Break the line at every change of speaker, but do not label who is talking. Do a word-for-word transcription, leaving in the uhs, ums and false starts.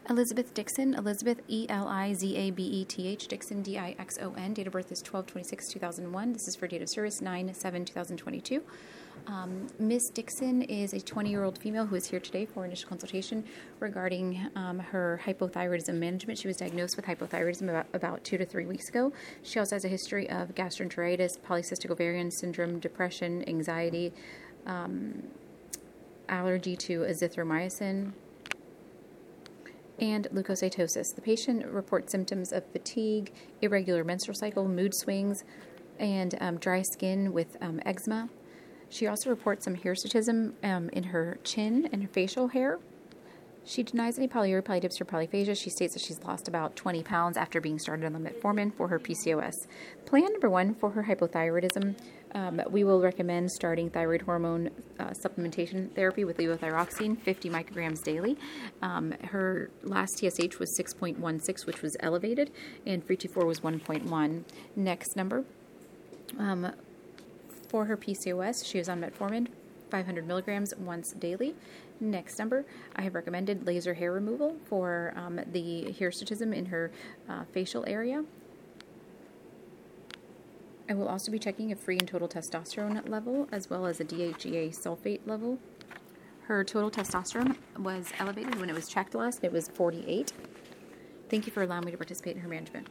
Elizabeth Dixon, Elizabeth E L I Z A B E T H, Dixon D I X O N, date of birth is twelve twenty-six two thousand one. This is for date of service nine seven two thousand twenty-two. Um, Miss Dixon is a twenty-year-old female who is here today for initial consultation regarding um, her hypothyroidism management. She was diagnosed with hypothyroidism about, about two to three weeks ago. She also has a history of gastroenteritis, polycystic ovarian syndrome, depression, anxiety, um, allergy to azithromycin, and leukocytosis. The patient reports symptoms of fatigue, irregular menstrual cycle, mood swings, and um, dry skin with um, eczema. She also reports some hirsutism um, in her chin and her facial hair. She denies any polyuria, polydipsia, or polyphagia. She states that she's lost about twenty pounds after being started on the metformin for her P C O S. Plan number one for her hypothyroidism, um, we will recommend starting thyroid hormone uh, supplementation therapy with levothyroxine, fifty micrograms daily. Um, her last T S H was six point one six, which was elevated, and free T four was one point one. Next number, um, for her P C O S, she is on metformin, five hundred milligrams once daily. Next number, I have recommended laser hair removal for um, the hirsutism in her uh, facial area. I will also be checking a free and total testosterone level as well as a D H E A sulfate level. Her total testosterone was elevated when it was checked last. It was forty-eight. Thank you for allowing me to participate in her management.